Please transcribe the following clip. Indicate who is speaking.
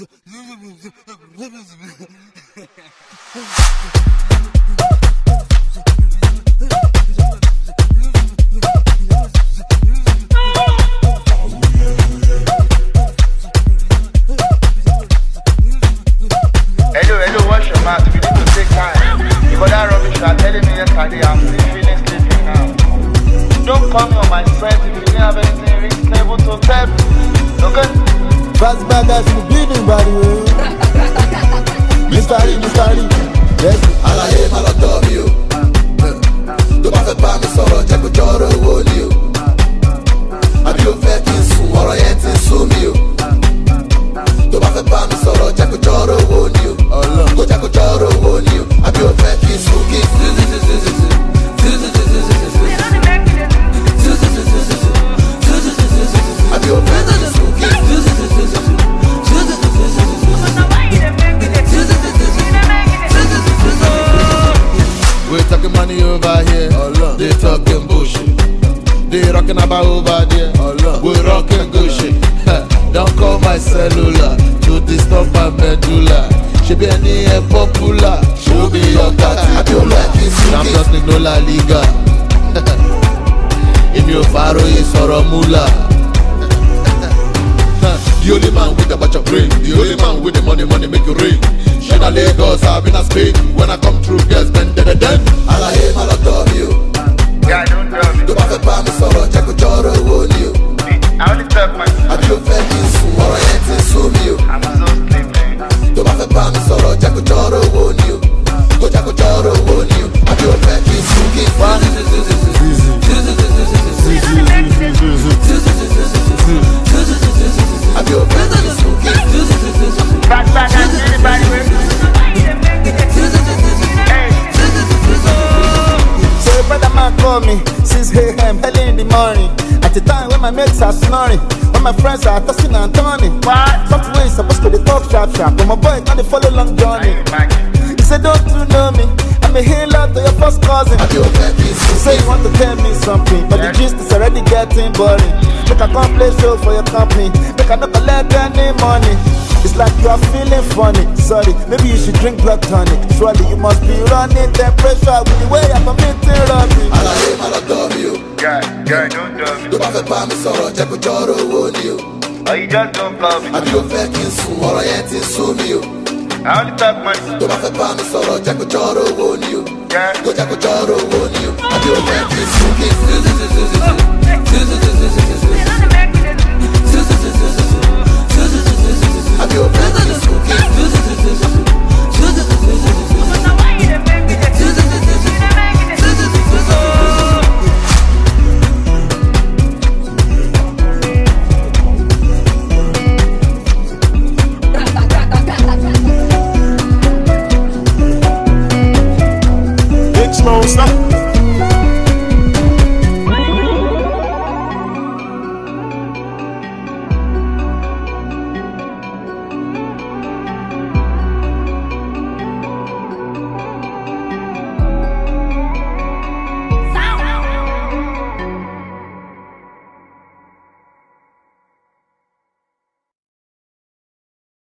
Speaker 1: Hello, wash your mouth. We need to take time. You got that rubbish you are telling me yesterday. I'm still feeling sleepy now. Don't call me on my strength if you didn't have anything reasonable to tell me. Okay?
Speaker 2: Fast bad guys in the bleeding body. Mr. Lee. Yes.
Speaker 3: Alaye ma lọ tọ́ mi o. Tó bá fẹ́ bá mi sọ̀rọ̀ jẹ́ kó jọ̀rọ̀ owó ni o. Àbí o fẹ́ kí n sùn ọ̀rọ̀ yẹn ti sún mi o. Tó bá fẹ́ bá mi sọ̀rọ̀ jẹ́ kó jọ̀rọ̀ owó ni o. Kó jẹ́ kó jọ̀rọ̀ owó ni o. Àbí o fẹ́ kí n sùn kí n àbí o fẹ́ kí n sùn kí n
Speaker 2: We're talking money over here, they talking bullshit. They rocking about over there, we're rocking good shit. Don't call my cellular to disturb my medulla. She be any popular, she'll be your cat. Champions League no La Liga. In your faro is Mula. The only man with a bunch of brain, the only man with the money make you ring. She na Lagos, I've been a Spain. When I come through, girls spend the den.
Speaker 3: Alaye ma lọ tọ́ mi o.
Speaker 1: Yeah, don't tell me.
Speaker 3: Tó bá fẹ́ bá mi sọ̀rọ̀ jẹ́ kó jọ̀rọ̀ owó ni o.
Speaker 1: I only talk my
Speaker 3: Àbí o fẹ́ kí n sùn ọ̀rọ̀ yẹn ti sún mi o.
Speaker 1: I'm so sleepy.
Speaker 3: Tó bá fẹ́ bá mi sọ̀rọ̀ jẹ́ kó jọ̀rọ̀ owó ni o. Kó jẹ́ kó jọ̀rọ̀ owó ni o. Àbí o fẹ́ kí n sùn kí n àbí o fẹ́ kí n sùn kí n
Speaker 1: Back, anybody with
Speaker 2: So a brother man call me 6 a.m. early in the morning. At the time when my mates are snoring, when my friends are tossing and turning.
Speaker 1: what?
Speaker 2: Something way supposed to the talk sharp, but my boy can't follow long journey. He said, don't you know me? I'm a healer to your first cousin.
Speaker 3: àbí o fẹ́ kí n
Speaker 2: You
Speaker 3: sùn
Speaker 2: say you want to tell me something, but the gist is already getting boring. Make I come play show for your company. Make I not collect any money. It's like you are feeling funny. Sorry, maybe you should drink blood tonic. Surely you must be running temperature with the way I'm committing robbery.
Speaker 3: Alaye ma lọ tọ́ mi o.
Speaker 1: Yeah, don't tell me.
Speaker 3: Tó bá fẹ́ bá mi sọ̀rọ̀ jẹ́ kó jọ̀rọ̀ owó ni o.
Speaker 1: Or you just don't call me.
Speaker 3: Àbí o fẹ́ kí n sùn ọ̀rọ̀ yẹn ti sún mi o.
Speaker 1: I only talk money.
Speaker 3: Tó bá fẹ́ bá mi sọ̀rọ̀ jẹ́ kó jọ̀rọ̀ owó ni o.
Speaker 1: Yeah.
Speaker 3: Kó jẹ́ kó jọ̀rọ̀ owó ni o. Àbí o fẹ́ kí n sùn kí n